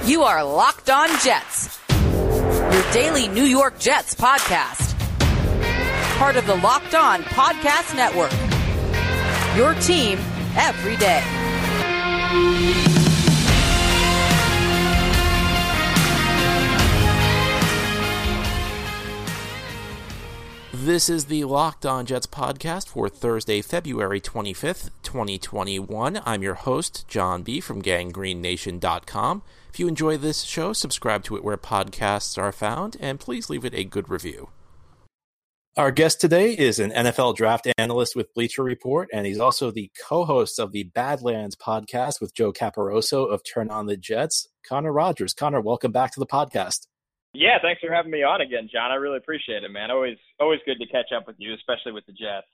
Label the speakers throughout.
Speaker 1: You are Locked On Jets, your daily New York Jets podcast. Part of the Locked On Podcast Network, your team every day.
Speaker 2: This is the Locked On Jets podcast for Thursday, February 25th, 2021. I'm your host, John B. from GangGreenNation.com. If you enjoy this show, subscribe to it where podcasts are found, and please leave it a good review. Our guest today is an NFL draft analyst with Bleacher Report, and he's also the co-host of the Badlands podcast with Joe Caporoso of Turn On the Jets, Connor Rogers. Connor, welcome back to the podcast.
Speaker 3: Yeah, thanks for having me on again, John. I really appreciate it, man. Always good to catch up with you, especially with the Jets.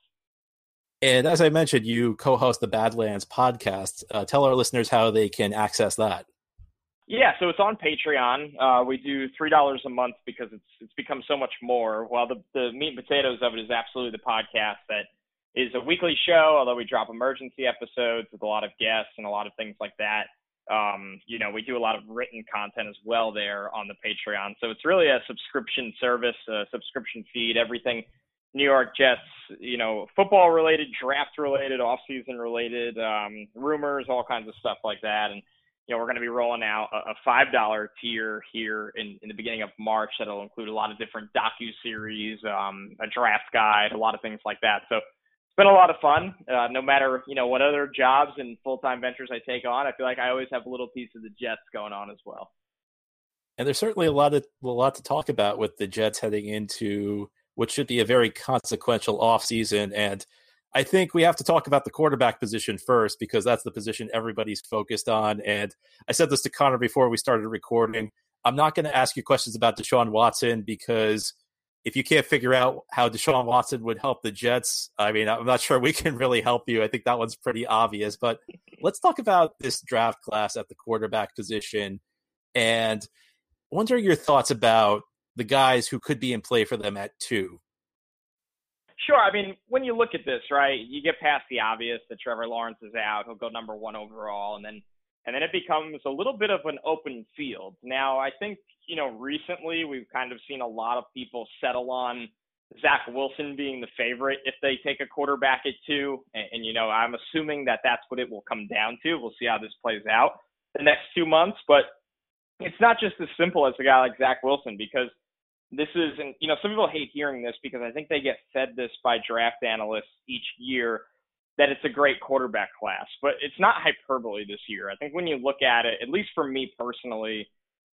Speaker 2: And as I mentioned, you co-host the Badlands podcast. Tell our listeners how they can access that.
Speaker 3: Yeah, so it's on Patreon. We do $3 a month because it's become so much more. While the meat and potatoes of it is absolutely the podcast that is a weekly show, although we drop emergency episodes with a lot of guests and a lot of things like that. We do a lot of written content as well there on the Patreon. So it's really a subscription service, a subscription feed, everything New York Jets, football related, draft related, off-season related, rumors, all kinds of stuff like that. And, we're going to be rolling out a $5 tier here in the beginning of March that'll include a lot of different docu-series, a draft guide, a lot of things like that. So it's been a lot of fun. No matter, what other jobs and full-time ventures I take on, I feel like I always have a little piece of the Jets going on as well.
Speaker 2: And there's certainly a lot to talk about with the Jets heading into what should be a very consequential offseason. And I think we have to talk about the quarterback position first, because that's the position everybody's focused on. And I said this to Connor before we started recording. I'm not going to ask you questions about Deshaun Watson, because if you can't figure out how Deshaun Watson would help the Jets, I'm not sure we can really help you. I think that one's pretty obvious. But let's talk about this draft class at the quarterback position, and wondering your thoughts about the guys who could be in play for them at 2.
Speaker 3: Sure. When you look at this, right, you get past the obvious that Trevor Lawrence is out. He'll go number 1 overall, and then it becomes a little bit of an open field. Now, I think, recently we've kind of seen a lot of people settle on Zach Wilson being the favorite if they take a quarterback at 2. And I'm assuming that that's what it will come down to. We'll see how this plays out the next 2 months. But it's not just as simple as a guy like Zach Wilson, because this is, and some people hate hearing this because I think they get fed this by draft analysts each year, that it's a great quarterback class. But it's not hyperbole this year. I think when you look at it, at least for me personally,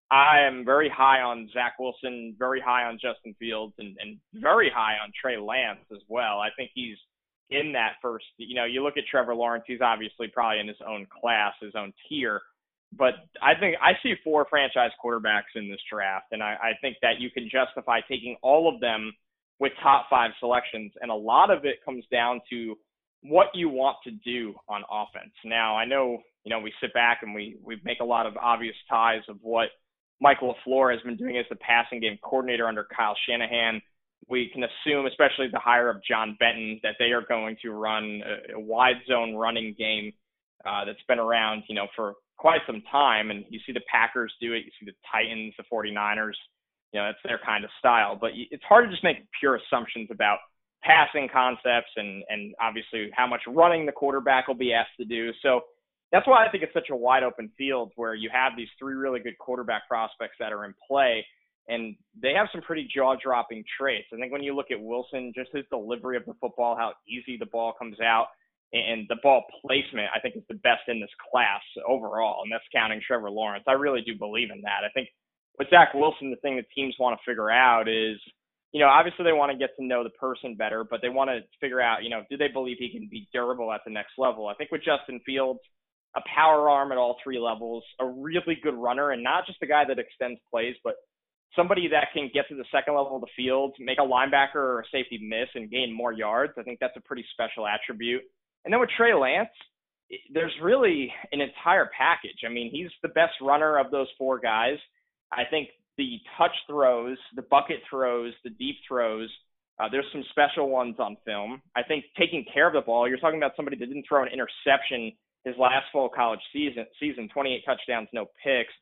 Speaker 3: I am very high on Zach Wilson, very high on Justin Fields, and very high on Trey Lance as well. I think he's in that first, you look at Trevor Lawrence, he's obviously probably in his own class, his own tier. But I think I see 4 franchise quarterbacks in this draft, and I think that you can justify taking all of them with top 5 selections. And a lot of it comes down to what you want to do on offense. Now, I know, we sit back and we make a lot of obvious ties of what Michael LaFleur has been doing as the passing game coordinator under Kyle Shanahan. We can assume, especially the hire of John Benton, that they are going to run a wide zone running game that's been around, for quite some time. And you see the Packers do it. You see the Titans, the 49ers, that's their kind of style. But it's hard to just make pure assumptions about passing concepts and obviously how much running the quarterback will be asked to do. So that's why I think it's such a wide open field where you have these 3 really good quarterback prospects that are in play, and they have some pretty jaw-dropping traits. I think when you look at Wilson, just his delivery of the football, how easy the ball comes out, and the ball placement, I think, is the best in this class overall, and that's counting Trevor Lawrence. I really do believe in that. I think with Zach Wilson, the thing that teams want to figure out is, obviously they want to get to know the person better, but they want to figure out, do they believe he can be durable at the next level? I think with Justin Fields, a power arm at all 3 levels, a really good runner, and not just a guy that extends plays, but somebody that can get to the second level of the field, make a linebacker or a safety miss and gain more yards. I think that's a pretty special attribute. And then with Trey Lance, there's really an entire package. He's the best runner of those 4 guys. I think the touch throws, the bucket throws, the deep throws, there's some special ones on film. I think taking care of the ball, you're talking about somebody that didn't throw an interception his last full college season, 28 touchdowns, no picks.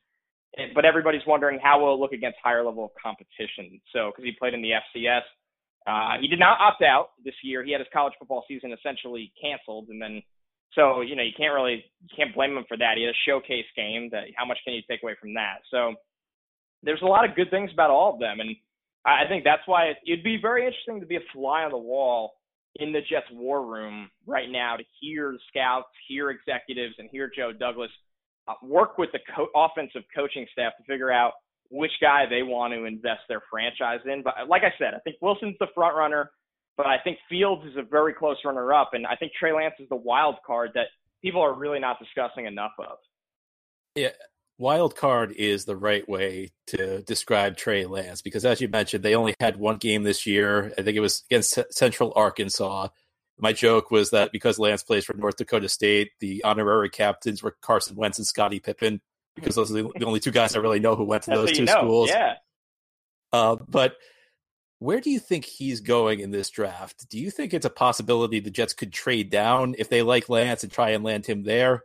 Speaker 3: but everybody's wondering how will it look against higher level of competition. So, because he played in the FCS, he did not opt out this year. He had his college football season essentially canceled, and then so you can't blame him for that. He had a showcase game. How much can you take away from that? So there's a lot of good things about all of them, and I think that's why it'd be very interesting to be a fly on the wall in the Jets war room right now to hear scouts, hear executives, and hear Joe Douglas work with the offensive coaching staff to figure out which guy they want to invest their franchise in. But like I said, I think Wilson's the front runner, but I think Fields is a very close runner-up, and I think Trey Lance is the wild card that people are really not discussing enough of.
Speaker 2: Yeah, wild card is the right way to describe Trey Lance because, as you mentioned, they only had one game this year. I think it was against Central Arkansas. My joke was that because Lance plays for North Dakota State, the honorary captains were Carson Wentz and Scottie Pippen because those are the only two guys I really know who went to those two schools.
Speaker 3: Yeah.
Speaker 2: But where do you think he's going in this draft? Do you think it's a possibility the Jets could trade down if they like Lance and try and land him there?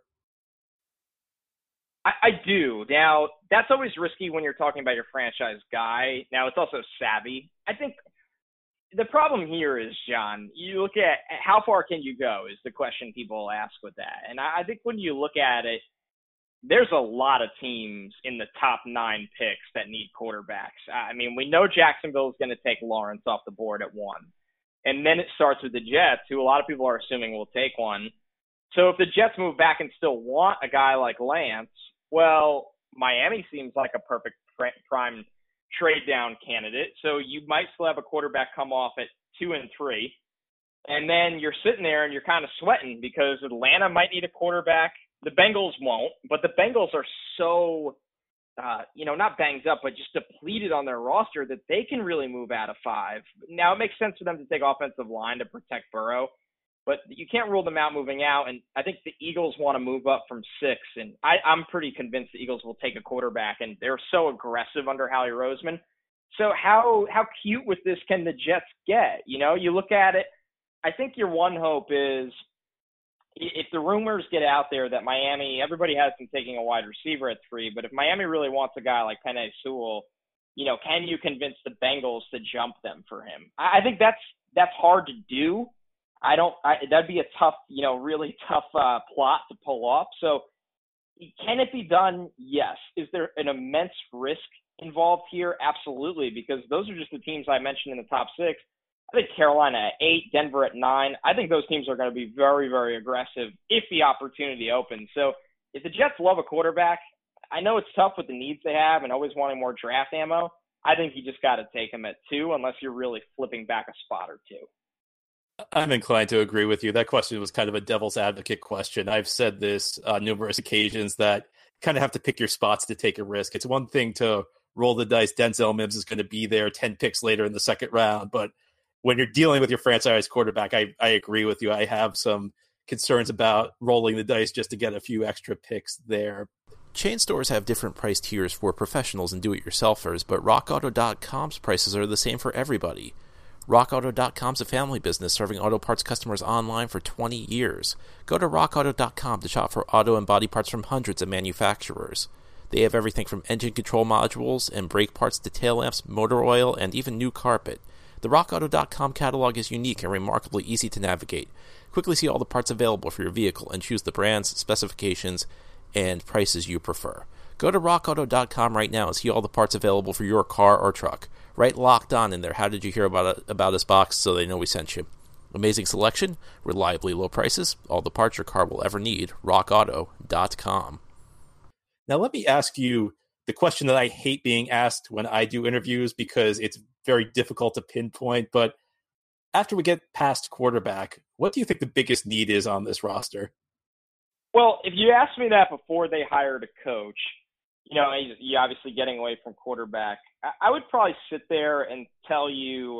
Speaker 3: I do. Now, that's always risky when you're talking about your franchise guy. Now, it's also savvy. I think the problem here is, John, you look at how far can you go is the question people ask with that. And I think when you look at it, there's a lot of teams in the top 9 picks that need quarterbacks. I mean, we know Jacksonville is going to take Lawrence off the board at 1. And then it starts with the Jets, who a lot of people are assuming will take one. So if the Jets move back and still want a guy like Lance, well, Miami seems like a perfect prime trade down candidate. So you might still have a quarterback come off at 2 and 3. And then you're sitting there and you're kind of sweating because Atlanta might need a quarterback. The Bengals won't, but the Bengals are so, not banged up, but just depleted on their roster that they can really move out of 5. Now, it makes sense for them to take offensive line to protect Burrow, but you can't rule them out moving out. And I think the Eagles want to move up from 6. And I'm pretty convinced the Eagles will take a quarterback, and they're so aggressive under Howie Roseman. So how cute with this can the Jets get? You look at it, I think your one hope is if the rumors get out there that Miami, everybody has been taking a wide receiver at 3, but if Miami really wants a guy like Penei Sewell, can you convince the Bengals to jump them for him? I think that's hard to do. That'd be a tough, really tough plot to pull off. So can it be done? Yes. Is there an immense risk involved here? Absolutely, because those are just the teams I mentioned in the top 6. I think Carolina at 8, Denver at 9. I think those teams are going to be very, very aggressive if the opportunity opens. So if the Jets love a quarterback, I know it's tough with the needs they have and always wanting more draft ammo. I think you just got to take him at 2 unless you're really flipping back a spot or 2.
Speaker 2: I'm inclined to agree with you. That question was kind of a devil's advocate question. I've said this on numerous occasions that you kind of have to pick your spots to take a risk. It's one thing to roll the dice. Denzel Mims is going to be there 10 picks later in the second round, but when you're dealing with your franchise quarterback, I agree with you. I have some concerns about rolling the dice just to get a few extra picks there.
Speaker 4: Chain stores have different price tiers for professionals and do-it-yourselfers, but RockAuto.com's prices are the same for everybody. RockAuto.com's a family business serving auto parts customers online for 20 years. Go to RockAuto.com to shop for auto and body parts from hundreds of manufacturers. They have everything from engine control modules and brake parts to tail lamps, motor oil, and even new carpet. The RockAuto.com catalog is unique and remarkably easy to navigate. Quickly see all the parts available for your vehicle and choose the brands, specifications, and prices you prefer. Go to RockAuto.com right now and see all the parts available for your car or truck. Write Locked On in there. How did you hear about us box so they know we sent you? Amazing selection, reliably low prices, all the parts your car will ever need. RockAuto.com.
Speaker 2: Now let me ask you the question that I hate being asked when I do interviews because it's very difficult to pinpoint, but after we get past quarterback, what do you think the biggest need is on this roster?
Speaker 3: Well, if you asked me that before they hired a coach, you obviously getting away from quarterback, I would probably sit there and tell you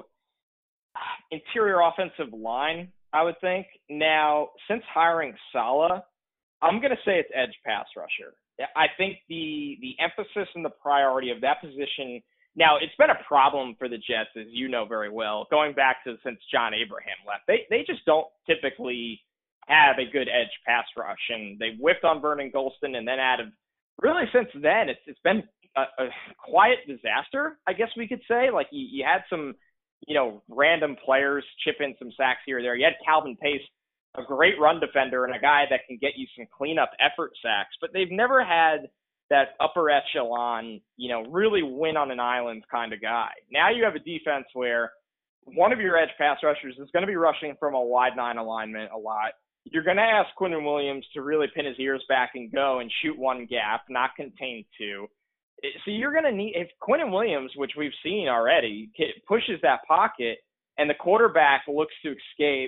Speaker 3: interior offensive line, I would think. Now, since hiring Saleh, I'm going to say it's edge pass rusher. I think the emphasis and the priority of that position. Now, it's been a problem for the Jets, as you know very well, going back to since John Abraham left. They just don't typically have a good edge pass rush, and they whiffed on Vernon Gholston and then added really since then, it's been a quiet disaster, I guess we could say. Like you had some, random players chip in some sacks here or there. You had Calvin Pace, a great run defender and a guy that can get you some cleanup effort sacks, but they've never had that upper echelon, really win on an island kind of guy. Now you have a defense where one of your edge pass rushers is going to be rushing from a wide 9 alignment a lot. You're going to ask Quinnen Williams to really pin his ears back and go and shoot one gap, not contain two. So you're going to need, if Quinnen Williams, which we've seen already, pushes that pocket and the quarterback looks to escape,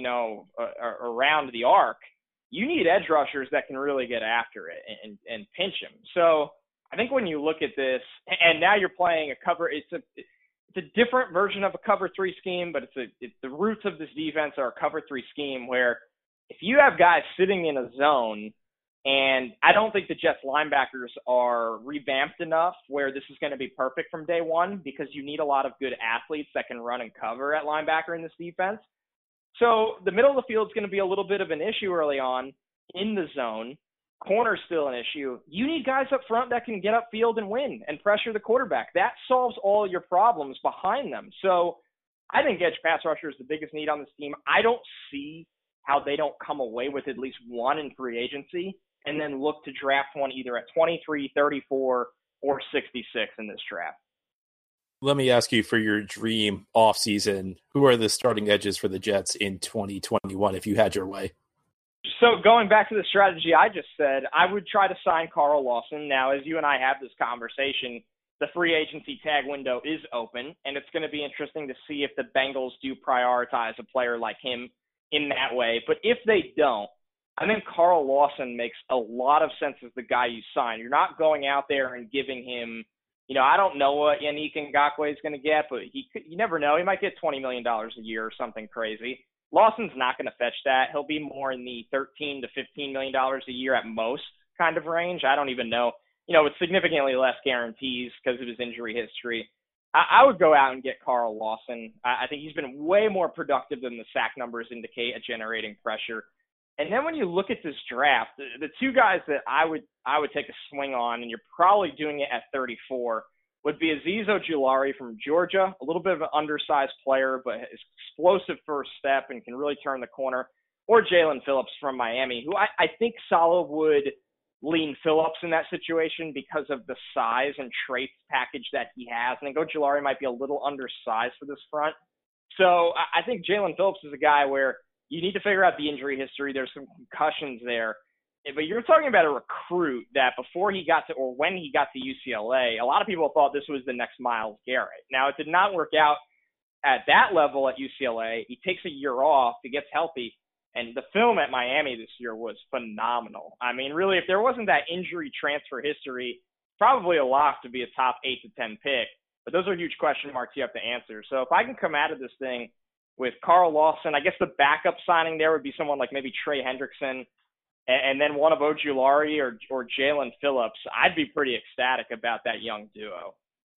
Speaker 3: around the arc, you need edge rushers that can really get after it and pinch him. So I think when you look at this, and now you're playing a cover, it's a different version of a cover 3 scheme, but it's the roots of this defense are a cover 3 scheme where if you have guys sitting in a zone, and I don't think the Jets linebackers are revamped enough where this is going to be perfect from day one because you need a lot of good athletes that can run and cover at linebacker in this defense. So the middle of the field is going to be a little bit of an issue early on in the zone. Corner's still an issue. You need guys up front that can get upfield and win and pressure the quarterback. That solves all your problems behind them. So I think edge pass rusher is the biggest need on this team. I don't see how they don't come away with at least one in free agency and then look to draft one either at 23, 34, or 66 in this draft.
Speaker 2: Let me ask you for your dream offseason, who are the starting edges for the Jets in 2021 if you had your way?
Speaker 3: So going back to the strategy I just said, I would try to sign Carl Lawson. Now, as you and I have this conversation, the free agency tag window is open, and it's going to be interesting to see if the Bengals do prioritize a player like him in that way. But if they don't, I think Carl Lawson makes a lot of sense as the guy you sign. You're not going out there and giving him, I don't know what Yannick Ngakoue is going to get, but you never know. He might get $20 million a year or something crazy. Lawson's not going to fetch that. He'll be more in the $13 to $15 million a year at most kind of range. I don't even know. With significantly less guarantees because of his injury history. I would go out and get Carl Lawson. I think he's been way more productive than the sack numbers indicate at generating pressure. And then when you look at this draft, the two guys that I would take a swing on, and you're probably doing it at 34, would be Azeez Ojulari from Georgia, a little bit of an undersized player, but explosive first step and can really turn the corner, or Jalen Phillips from Miami, who I think Saleh would lean Phillips in that situation because of the size and traits package that he has. I think Ojulari might be a little undersized for this front. So I think Jalen Phillips is a guy where you need to figure out the injury history. There's some concussions there. But you're talking about a recruit that before he got to, or when he got to UCLA, a lot of people thought this was the next Myles Garrett. Now, it did not work out at that level at UCLA. He takes a year off, he gets healthy, and the film at Miami this year was phenomenal. I mean, really, if there wasn't that injury transfer history, probably a lock to be a top 8 to 10 pick. But those are huge question marks you have to answer. So if I can come out of this thing with Carl Lawson, I guess the backup signing there would be someone like maybe Trey Hendrickson, and then one of Ojulari or Jalen Phillips. I'd be pretty ecstatic about that young duo.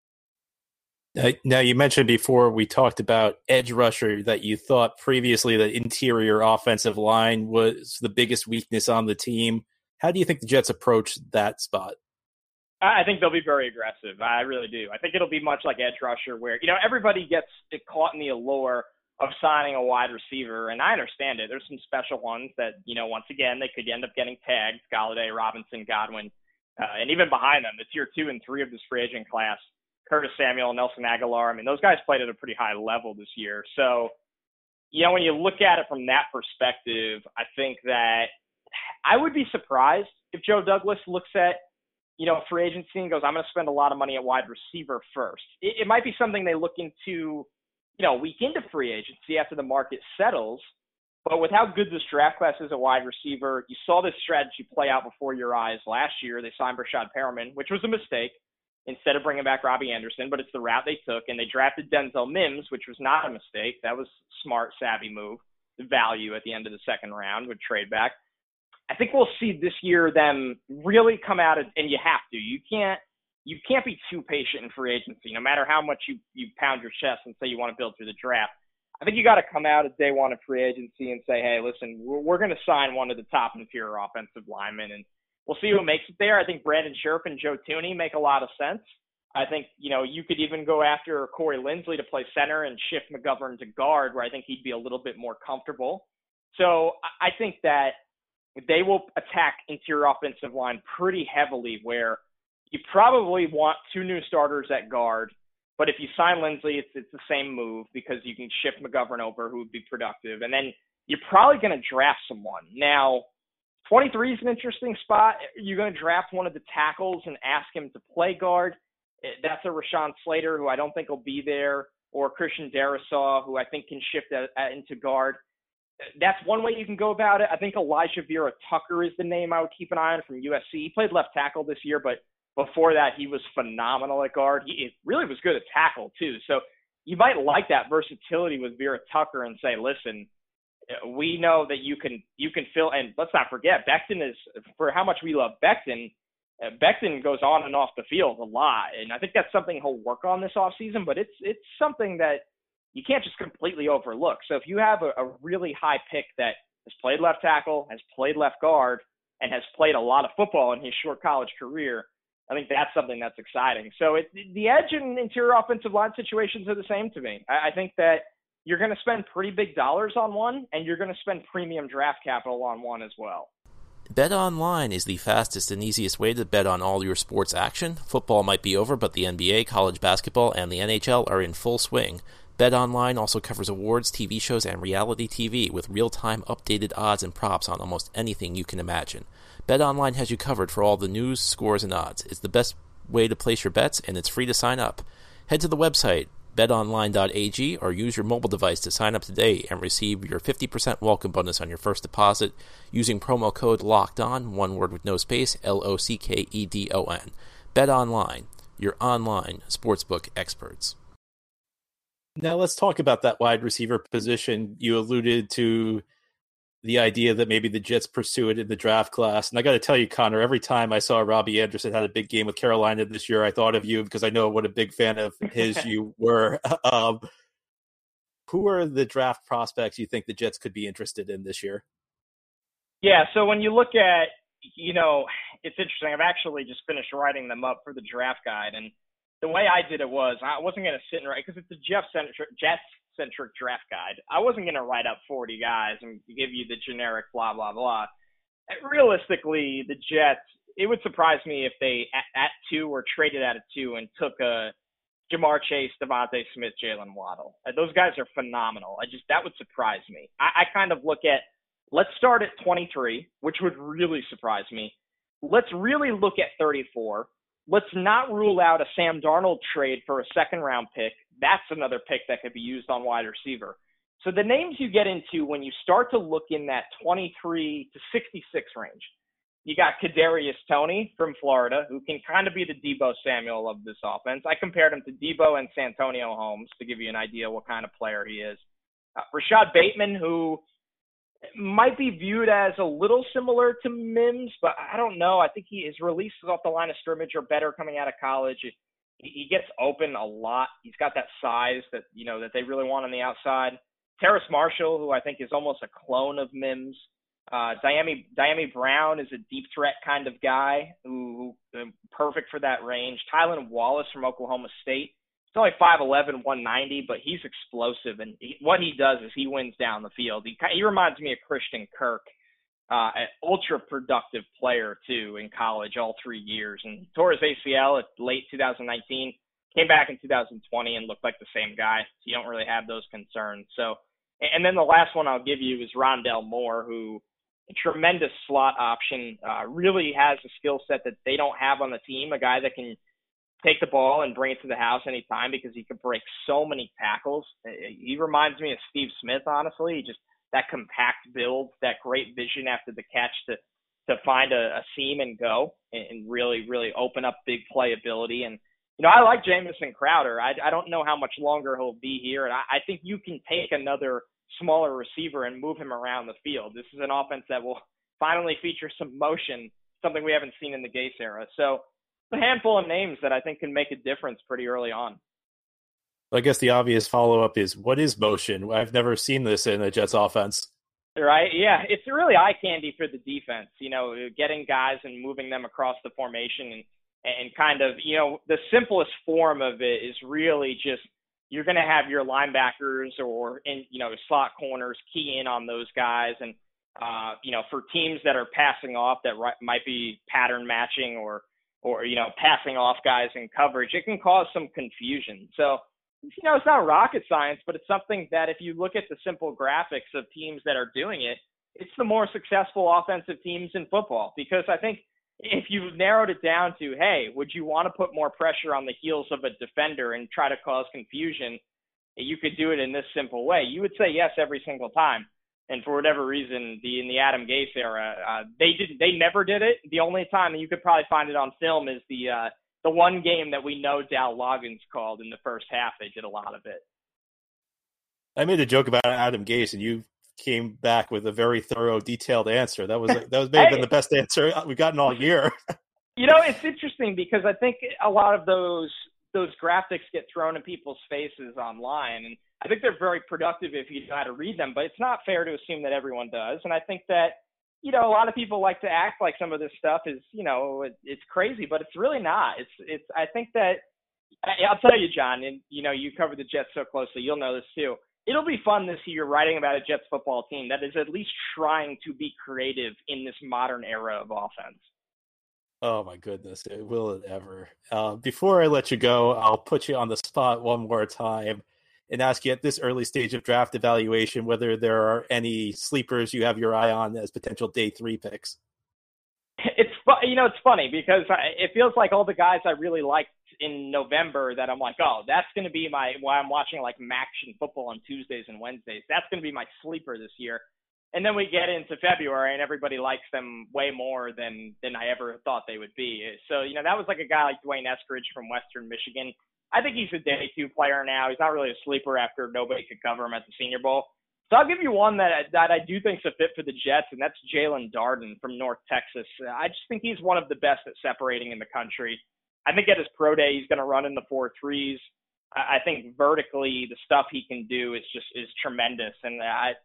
Speaker 2: Now, you mentioned before we talked about edge rusher that you thought previously that interior offensive line was the biggest weakness on the team. How do you think the Jets approach that spot?
Speaker 3: I think they'll be very aggressive. I really do. I think it'll be much like edge rusher where, everybody gets caught in the allure of signing a wide receiver, and I understand it. There's some special ones that, once again, they could end up getting tagged, Galladay, Robinson, Godwin, and even behind them, the tier 2 and 3 of this free agent class, Curtis Samuel, Nelson Aguilar. I mean, those guys played at a pretty high level this year. So, when you look at it from that perspective, I think that I would be surprised if Joe Douglas looks at, free agency and goes, I'm going to spend a lot of money at wide receiver first. It might be something they look into, week into free agency after the market settles. But with how good this draft class is at wide receiver, you saw this strategy play out before your eyes last year. They signed Rashad Perriman, which was a mistake, instead of bringing back Robbie Anderson, but it's the route they took. And they drafted Denzel Mims, which was not a mistake. That was a smart, savvy move. The value at the end of the second round would trade back. I think we'll see this year them really come out, and you have to. You can't be too patient in free agency, no matter how much you pound your chest and say you want to build through the draft. I think you got to come out at day one of free agency and say, hey, listen, we're going to sign one of the top interior offensive linemen, and we'll see who makes it there. I think Brandon Scherf and Joe Thuney make a lot of sense. I think, you could even go after Corey Linsley to play center and shift McGovern to guard, where I think he'd be a little bit more comfortable. So I think that they will attack interior offensive line pretty heavily, where you probably want 2 new starters at guard. But if you sign Linsley, it's the same move because you can shift McGovern over, who would be productive. And then you're probably going to draft someone. Now, 23 is an interesting spot. You're going to draft one of the tackles and ask him to play guard. That's a Rashawn Slater, who I don't think will be there, or Christian Darrisaw, who I think can shift into guard. That's one way you can go about it. I think Elijah Vera Tucker is the name I would keep an eye on from USC. He played left tackle this year, but before that, he was phenomenal at guard. He really was good at tackle, too. So you might like that versatility with Vera Tucker and say, listen, we know that you can fill, and let's not forget, Becton is, for how much we love Becton goes on and off the field a lot. And I think that's something he'll work on this offseason, but it's something that you can't just completely overlook. So if you have a really high pick that has played left tackle, has played left guard, and has played a lot of football in his short college career, I think that's something that's exciting. So the edge and interior offensive line situations are the same to me. I think that you're going to spend pretty big dollars on one, and you're going to spend premium draft capital on one as well.
Speaker 4: BetOnline is the fastest and easiest way to bet on all your sports action. Football might be over, but the NBA, college basketball, and the NHL are in full swing. BetOnline also covers awards, TV shows, and reality TV with real-time updated odds and props on almost anything you can imagine. BetOnline has you covered for all the news, scores, and odds. It's the best way to place your bets, and it's free to sign up. Head to the website, betonline.ag, or use your mobile device to sign up today and receive your 50% welcome bonus on your first deposit using promo code LOCKEDON, one word with no space, LOCKEDON. BetOnline, your online sportsbook experts.
Speaker 2: Now let's talk about that wide receiver position. You alluded to the idea that maybe the Jets pursue it in the draft class. And I got to tell you, Connor, every time I saw Robbie Anderson had a big game with Carolina this year, I thought of you because I know what a big fan of his you were. Who are the draft prospects you think the Jets could be interested in this year?
Speaker 3: Yeah, so when you look at, it's interesting. I've actually just finished writing them up for the draft guide. And the way I did it was I wasn't going to sit and write, because it's a Jets-centric draft guide. I wasn't going to write up 40 guys and give you the generic blah, blah, blah. Realistically, the Jets, it would surprise me if they, at 2 or traded out of 2 and took Jamar Chase, Devontae Smith, Jalen Waddle. Those guys are phenomenal. That would surprise me. I kind of look at, let's start at 23, which would really surprise me. Let's really look at 34. Let's not rule out a Sam Darnold trade for a second-round pick. That's another pick that could be used on wide receiver. So the names you get into when you start to look in that 23 to 66 range, you got Kadarius Toney from Florida, who can kind of be the Deebo Samuel of this offense. I compared him to Deebo and Santonio Holmes to give you an idea what kind of player he is. Rashad Bateman, who might be viewed as a little similar to Mims, but I don't know. I think his releases off the line of scrimmage are better coming out of college. He gets open a lot. He's got that size that that they really want on the outside. Terrace Marshall, who I think is almost a clone of Mims. Diami Brown is a deep threat kind of guy who perfect for that range. Tylan Wallace from Oklahoma State. He's only 5'11", 190, but he's explosive. And what he does is he wins down the field. He reminds me of Christian Kirk, an ultra-productive player, too, in college all 3 years. And he tore his ACL at late 2019, came back in 2020 and looked like the same guy. So you don't really have those concerns. So, and then the last one I'll give you is Rondell Moore, who a tremendous slot option, really has a skill set that they don't have on the team, a guy that can take the ball and bring it to the house anytime because he can break so many tackles. He reminds me of Steve Smith, honestly. Just that compact build, that great vision after the catch to find a seam and go and really, really open up big playability. And, I like Jamison Crowder. I don't know how much longer he'll be here. And I think you can take another smaller receiver and move him around the field. This is an offense that will finally feature some motion, something we haven't seen in the Gase era. So, a handful of names that I think can make a difference pretty early on.
Speaker 2: I guess the obvious follow-up is, what is motion? I've never seen this in a Jets offense.
Speaker 3: Right. Yeah. It's really eye candy for the defense, getting guys and moving them across the formation and kind of, the simplest form of it is really just you're going to have your linebackers or slot corners key in on those guys. And, for teams that are passing off that might be pattern matching or passing off guys in coverage, it can cause some confusion. So, it's not rocket science, but it's something that if you look at the simple graphics of teams that are doing it, it's the more successful offensive teams in football. Because I think if you narrowed it down to, hey, would you want to put more pressure on the heels of a defender and try to cause confusion? You could do it in this simple way. You would say yes every single time. And for whatever reason, in the Adam Gase era, they never did it. The only time, and you could probably find it on film, is the one game that we know Dow Loggins called in the first half. They did a lot of it.
Speaker 2: I made a joke about Adam Gase, and you came back with a very thorough, detailed answer. That was maybe been the best answer we've gotten all year.
Speaker 3: It's interesting because I think a lot of those graphics get thrown in people's faces online, and I think they're very productive if you know how to read them, but it's not fair to assume that everyone does. And I think that, a lot of people like to act like some of this stuff is, it's crazy, but it's really not. I think that, I'll tell you, John, and, you cover the Jets so closely, you'll know this too. It'll be fun this year writing about a Jets football team that is at least trying to be creative in this modern era of offense.
Speaker 2: Oh my goodness, will it ever? Before I let you go, I'll put you on the spot one more time and ask you at this early stage of draft evaluation whether there are any sleepers you have your eye on as potential day 3 picks.
Speaker 3: It's funny because it feels like all the guys I really liked in November that I'm like, oh, that's going to be why I'm watching like Maction football on Tuesdays and Wednesdays. That's going to be my sleeper this year. And then we get into February and everybody likes them way more than I ever thought they would be. So, that was like a guy like Dwayne Eskridge from Western Michigan. I think he's a day 2 player now. He's not really a sleeper after nobody could cover him at the Senior Bowl. So I'll give you one that I do think is a fit for the Jets, and that's Jalen Darden from North Texas. I just think he's one of the best at separating in the country. I think at his pro day, he's going to run in the 4.3s. I think vertically, the stuff he can do is tremendous. And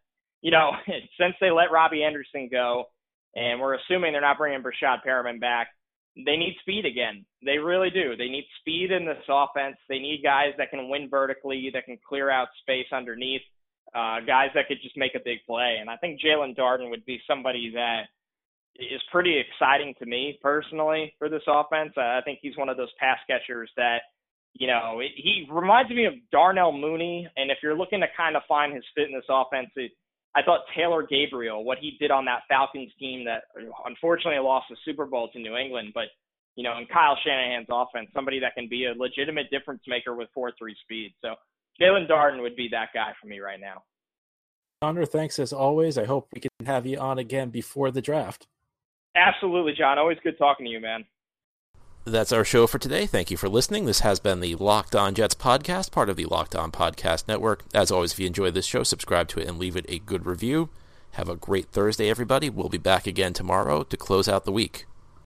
Speaker 3: since they let Robbie Anderson go, and we're assuming they're not bringing Brashad Perriman back, they need speed again. They really do. They need speed in this offense. They need guys that can win vertically, that can clear out space underneath, guys that could just make a big play. And I think Jalen Darden would be somebody that is pretty exciting to me personally for this offense. I think he's one of those pass catchers that, he reminds me of Darnell Mooney. And if you're looking to kind of find his fit in this offense, I thought Taylor Gabriel, what he did on that Falcons team that unfortunately lost the Super Bowl to New England, but, in Kyle Shanahan's offense, somebody that can be a legitimate difference maker with 4.3 speed. So Jalen Darden would be that guy for me right now.
Speaker 2: Connor, thanks as always. I hope we can have you on again before the draft.
Speaker 3: Absolutely, John. Always good talking to you, man.
Speaker 4: That's our show for today. Thank you for listening. This has been the Locked On Jets podcast, part of the Locked On Podcast Network. As always, if you enjoy this show, subscribe to it and leave it a good review. Have a great Thursday, everybody. We'll be back again tomorrow to close out the week.